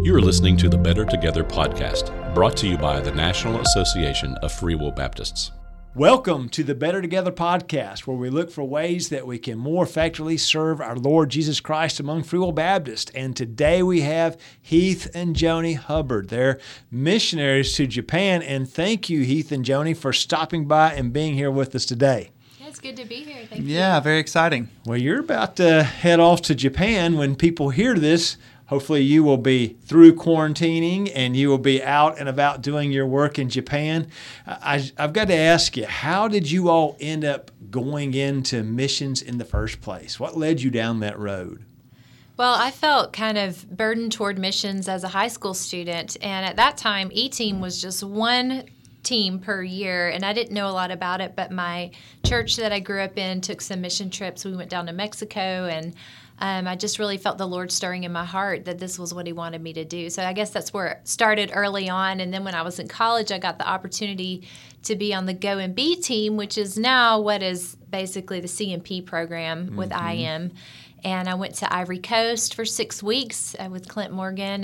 You are listening to the Better Together podcast, brought to you by the National Association of Free Will Baptists. Welcome to the Better Together podcast, where we look for ways that we can more effectively serve our Lord Jesus Christ among Free Will Baptists. And today we have Heath and Joni Hubbard. They're missionaries to Japan. And thank you, Heath and Joni, for stopping by and being here with us today. It's good to be here. Thank you. Yeah, very exciting. Well, you're about to head off to Japan. When people hear this, hopefully you will be through quarantining and you will be out and about doing your work in Japan. I've got to ask you, how did you all end up going into missions in the first place? What led you down that road? Well, I felt kind of burdened toward missions as a high school student. And at that time, E-Team was just one team per year, and I didn't know a lot about it, but my church that I grew up in took some mission trips. We went down to Mexico, and I just really felt the Lord stirring in my heart that this was what He wanted me to do. So I guess that's where it started early on. And then when I was in college, I got the opportunity to be on the Go and Be team, which is now what is basically the CMP program with IM. And I went to Ivory Coast for 6 weeks with Clint Morgan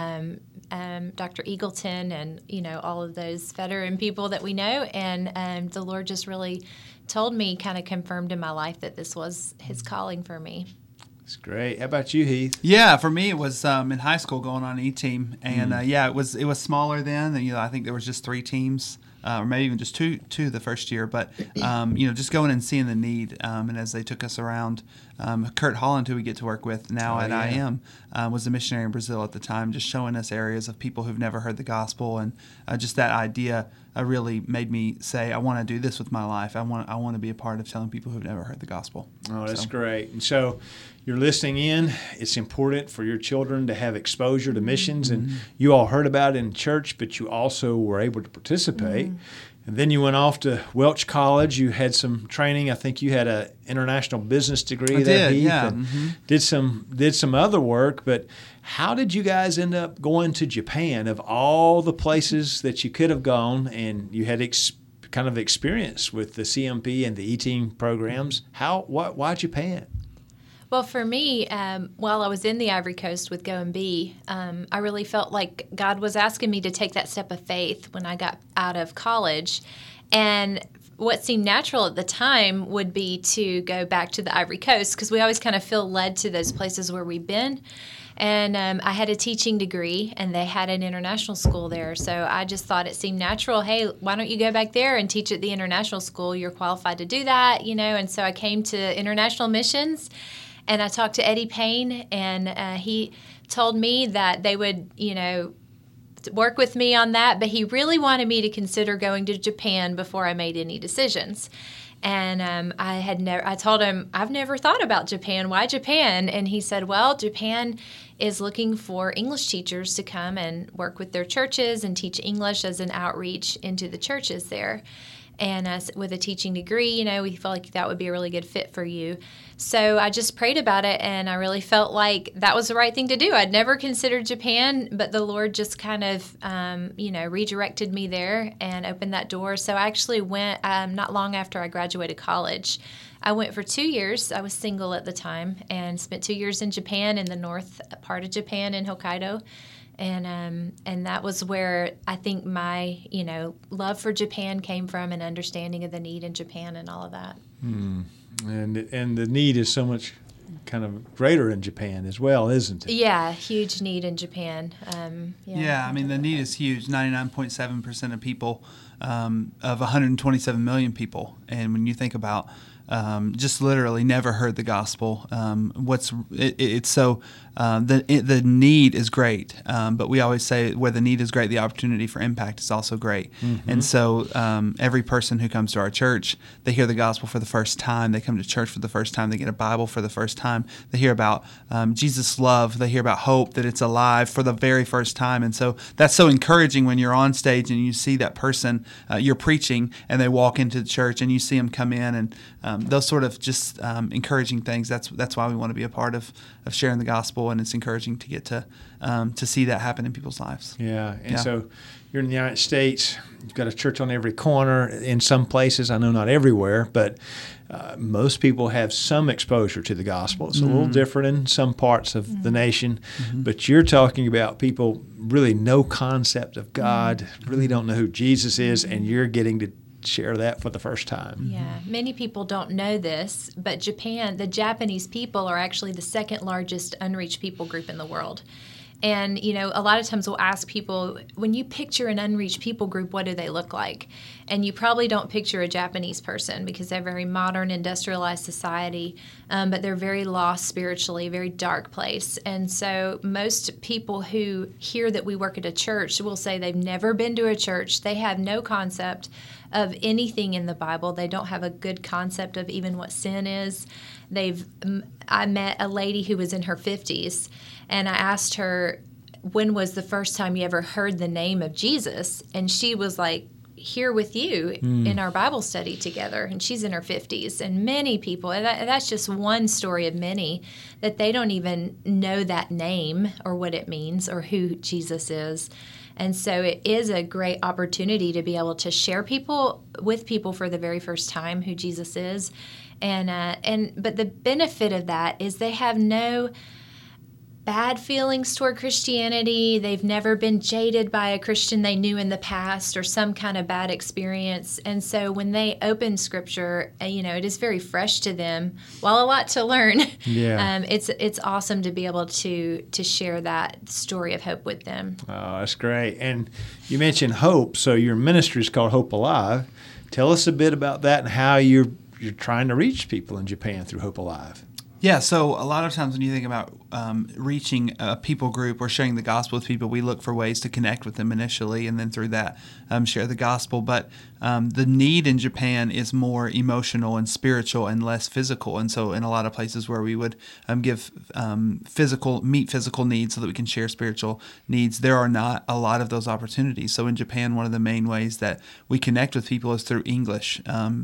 and Dr. Eagleton and, all of those veteran people that we know. And the Lord just really told me, kind of confirmed in my life that this was His calling for me. That's great. How about you, Heath? Yeah, for me it was in high school going on E-Team, and it was smaller then. And, I think there was just 3 teams, or maybe even just two the first year. But just going and seeing the need, and as they took us around, Kurt Holland, who we get to work with now at IM, was a missionary in Brazil at the time, just showing us areas of people who've never heard the gospel, and just that idea really made me say, I want to do this with my life. I want to be a part of telling people who've never heard the gospel. Oh, that's great. And so you're listening in. It's important for your children to have exposure to missions, and you all heard about it in church, but you also were able to participate. And then you went off to Welch College. You had some training. I think you had an international business degree there, Heath, yeah. and did some other work. But how did you guys end up going to Japan? Of all the places that you could have gone, and you had kind of experience with the CMP and the E-Team programs, why Japan? Well, for me, while I was in the Ivory Coast with Go and Be, I really felt like God was asking me to take that step of faith when I got out of college. And what seemed natural at the time would be to go back to the Ivory Coast, because we always kind of feel led to those places where we've been. And I had a teaching degree, and they had an international school there. So I just thought it seemed natural. Hey, why don't you go back there and teach at the international school? You're qualified to do that, And so I came to international missions. And I talked to Eddie Payne, and he told me that they would, work with me on that. But he really wanted me to consider going to Japan before I made any decisions. And I told him, I've never thought about Japan. Why Japan? And he said, well, Japan is looking for English teachers to come and work with their churches and teach English as an outreach into the churches there. And with a teaching degree, we felt like that would be a really good fit for you. So I just prayed about it, and I really felt like that was the right thing to do. I'd never considered Japan, but the Lord just kind of, redirected me there and opened that door. So I actually went not long after I graduated college. I went for 2 years. I was single at the time, and spent 2 years in Japan, in the north part of Japan, in Hokkaido. And that was where I think my, love for Japan came from, and understanding of the need in Japan and all of that. And the need is so much kind of greater in Japan as well, isn't it? Yeah, huge need in Japan. The need is huge. 99.7% of people, of 127 million people. And when you think about just literally never heard the gospel. The need is great, but we always say where the need is great, the opportunity for impact is also great. And so every person who comes to our church, they hear the gospel for the first time. They come to church for the first time. They get a Bible for the first time. They hear about Jesus' love. They hear about hope, that it's alive for the very first time. And so that's so encouraging when you're on stage and you see that person, you're preaching, and they walk into the church and you see them come in, and those sort of just encouraging things. That's why we want to be a part of sharing the gospel, and it's encouraging to get to see that happen in people's lives. Yeah, and so you're in the United States. You've got a church on every corner. In some places, I know not everywhere, but most people have some exposure to the gospel. It's a little different in some parts of the nation, but you're talking about people really no concept of God, really don't know who Jesus is, and you're getting to share that for the first time. Yeah, many people don't know this, but Japan, the Japanese people are actually the second largest unreached people group in the world. And, you know, a lot of times we'll ask people, when you picture an unreached people group, what do they look like? And you probably don't picture a Japanese person because they're a very modern, industrialized society, but they're very lost spiritually, very dark place. And so most people who hear that we work at a church will say they've never been to a church. They have no concept of anything in the Bible. They don't have a good concept of even what sin is. I met a lady who was in her 50s, and I asked her, when was the first time you ever heard the name of Jesus? And she was like, here with you in our Bible study together. And she's in her 50s. And many people, and that's just one story of many, that they don't even know that name or what it means or who Jesus is. And so it is a great opportunity to be able to share with people for the very first time who Jesus is. But the benefit of that is they have no bad feelings toward Christianity. They've never been jaded by a Christian they knew in the past or some kind of bad experience. And so when they open Scripture, it is very fresh to them. While a lot to learn, it's awesome to be able to share that story of hope with them. Oh, that's great. And you mentioned hope. So your ministry is called Hope Alive. Tell us a bit about that and how you're trying to reach people in Japan through Hope Alive. Yeah, so a lot of times when you think about reaching a people group or sharing the gospel with people, we look for ways to connect with them initially and then through that share the gospel. But the need in Japan is more emotional and spiritual and less physical. And so in a lot of places where we would meet physical needs so that we can share spiritual needs, there are not a lot of those opportunities. So in Japan, one of the main ways that we connect with people is through English.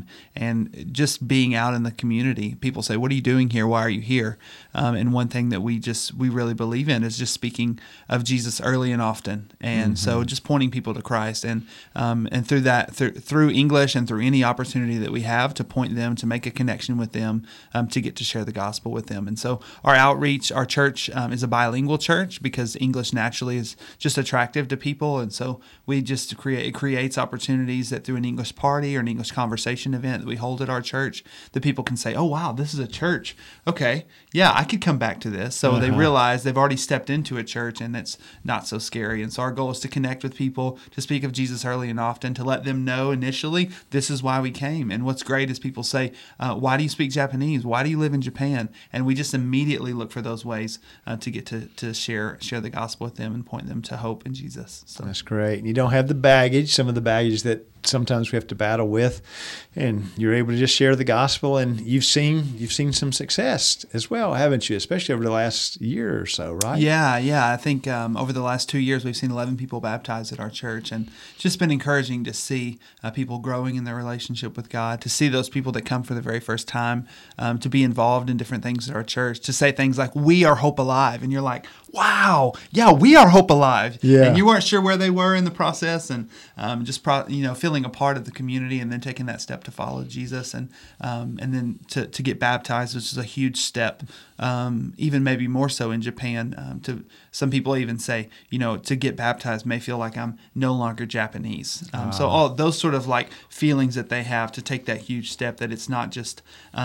And just being out in the community, people say, what are you doing here? Why are you here? And one thing that we really believe in is just speaking of Jesus early and often, and so just pointing people to Christ, and through that, through English and through any opportunity that we have to point them, to make a connection with them, to get to share the gospel with them. And so our outreach, our church is a bilingual church because English naturally is just attractive to people, and so we just it creates opportunities that through an English party or an English conversation event that we hold at our church, that people can say, oh wow, this is a church. Okay, yeah, I could come back to this. So they realize they've already stepped into a church and it's not so scary. And so our goal is to connect with people, to speak of Jesus early and often, to let them know initially, this is why we came. And what's great is people say, why do you speak Japanese? Why do you live in Japan? And we just immediately look for those ways to get to share the gospel with them and point them to hope in Jesus. So that's great. And you don't have the baggage, some of the baggage that sometimes we have to battle with, and you're able to just share the gospel, and you've seen some success as well, haven't you? Especially over the last year or so, right? Yeah. I think over the last 2 years, we've seen 11 people baptized at our church, and it's just been encouraging to see people growing in their relationship with God, to see those people that come for the very first time, to be involved in different things at our church, to say things like, we are Hope Alive, and you're like, wow, yeah, we are Hope Alive. Yeah. And you weren't sure where they were in the process, and feeling a part of the community, and then taking that step to follow Jesus, and then to get baptized, which is a huge step, even maybe more so in Japan. To some people even say, to get baptized may feel like I'm no longer Japanese. So all those sort of like feelings that they have to take that huge step, that it's not just,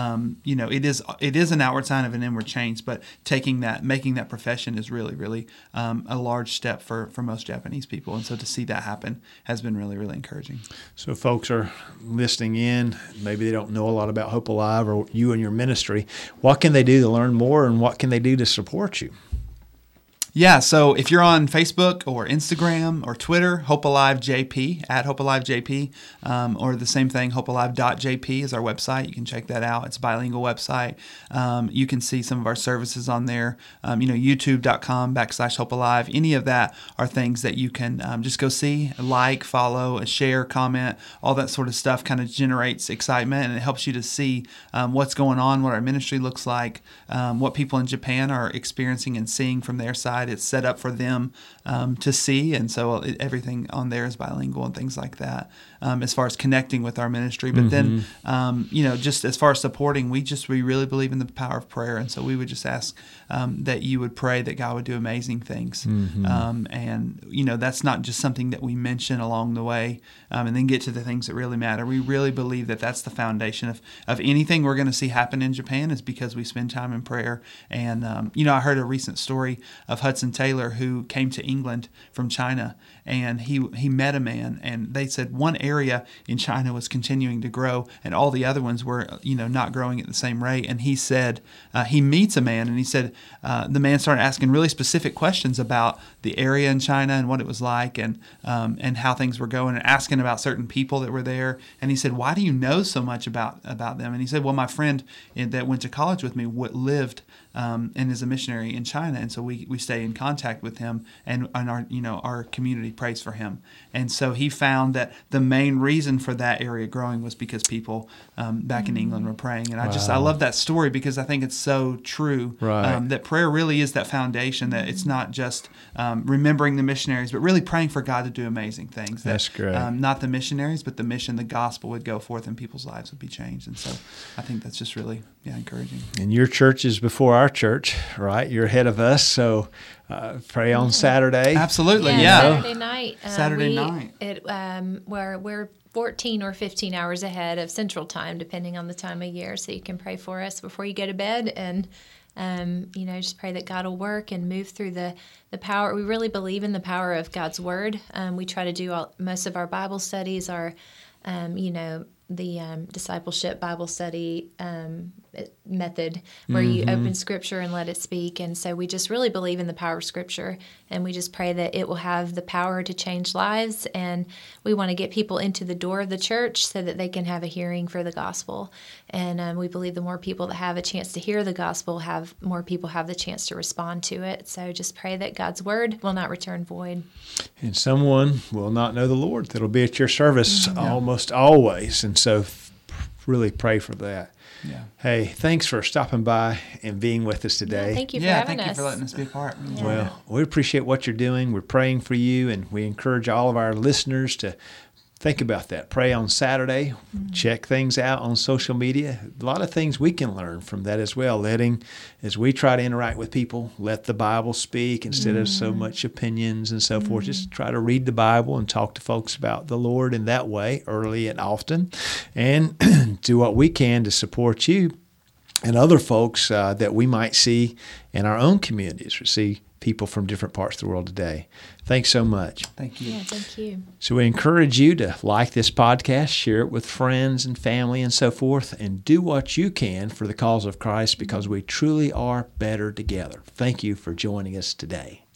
it is an outward sign of an inward change, but making that profession is really, really a large step for most Japanese people. And so to see that happen has been really, really encouraging. So folks are listening in, maybe they don't know a lot about Hope Alive or you and your ministry. What can they do to learn more, and what can they do to support you? Yeah, so if you're on Facebook or Instagram or Twitter, Hope Alive JP, at Hope Alive JP, or the same thing, hopealive.jp is our website. You can check that out. It's a bilingual website. You can see some of our services on there. YouTube.com/Hope Alive. Any of that are things that you can just go see, like, follow, share, comment. All that sort of stuff kind of generates excitement, and it helps you to see what's going on, what our ministry looks like, what people in Japan are experiencing and seeing from their side. website. It's set up for them to see, and so everything on there is bilingual and things like that. As far as connecting with our ministry, but then just as far as supporting, we really believe in the power of prayer, and so we would just ask that you would pray that God would do amazing things, and that's not just something that we mention along the way, and then get to the things that really matter. We really believe that that's the foundation of anything we're going to see happen in Japan is because we spend time in prayer. And I heard a recent story of Hudson Taylor, who came to England from China, and he met a man, and they said one area in China was continuing to grow, and all the other ones were not growing at the same rate. And he said he meets a man, and he said the man started asking really specific questions about the area in China and what it was like, and how things were going, and asking about certain people that were there. And he said, "Why do you know so much about them?" And he said, "Well, my friend that went to college with me lived and is a missionary in China, and so we stay in contact with him, and our community prays for him." And so he found that the main reason for that area growing was because people back in England were praying. And I love that story because I think it's so true, that prayer really is that foundation, that it's not just remembering the missionaries, but really praying for God to do amazing things. That's great. Not the missionaries, but the mission, the gospel would go forth and people's lives would be changed. And so I think that's just really encouraging. And your church is before our church, right? You're ahead of us, so pray on Saturday. Absolutely, Saturday night. Saturday night. Where we're 14 or 15 hours ahead of Central Time, depending on the time of year. So you can pray for us before you go to bed, and just pray that God will work and move through the power. We really believe in the power of God's Word. We try to do most of our Bible studies, our the discipleship Bible study method, where you open Scripture and let it speak. And so we just really believe in the power of Scripture, and we just pray that it will have the power to change lives. And we want to get people into the door of the church so that they can have a hearing for the gospel. And we believe the more people that have a chance to hear the gospel, more people have the chance to respond to it. So just pray that God's Word will not return void. And someone will not know the Lord that'll be at your service almost always. And so really pray for that. Yeah. Hey, thanks for stopping by and being with us today. Yeah, thank you for having us. Thank you for letting us be a part. Yeah. Well, we appreciate what you're doing. We're praying for you, and we encourage all of our listeners to think about that. Pray on Saturday. Check things out on social media. A lot of things we can learn from that as well. As we try to interact with people, let the Bible speak instead of so much opinions and so forth. Just try to read the Bible and talk to folks about the Lord in that way, early and often, and do what we can to support you and other folks that we might see in our own communities, or see people from different parts of the world today. Thanks so much. Thank you. Yeah, thank you. So we encourage you to like this podcast, share it with friends and family and so forth, and do what you can for the cause of Christ, because we truly are better together. Thank you for joining us today.